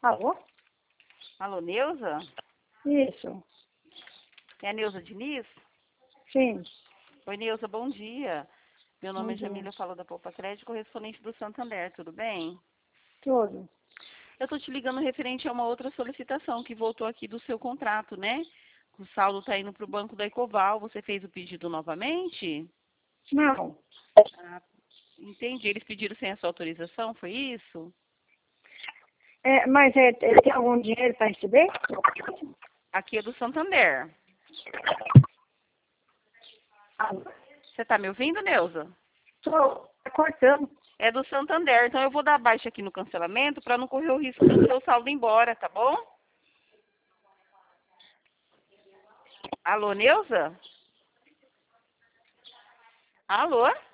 Alô? Alô, Neuza? Isso. É a Neuza Diniz? Sim. Oi, Neuza, bom dia. Meu nome Bom é dia. Jamília, falo da Poupa Crédito, correspondente do Santander, tudo bem? Tudo. Eu estou te ligando referente a uma outra solicitação que voltou aqui do seu contrato, né? O saldo está indo para o banco da Ecoval, você fez o pedido novamente? Não. Ah, entendi, eles pediram sem a sua autorização, foi isso? Mas tem algum dinheiro para receber? Aqui é do Santander. Alô? Você está me ouvindo, Neuza? Estou cortando. É do Santander, então eu vou dar baixa aqui no cancelamento para não correr o risco do seu saldo ir embora, tá bom? Alô, Neuza? Alô?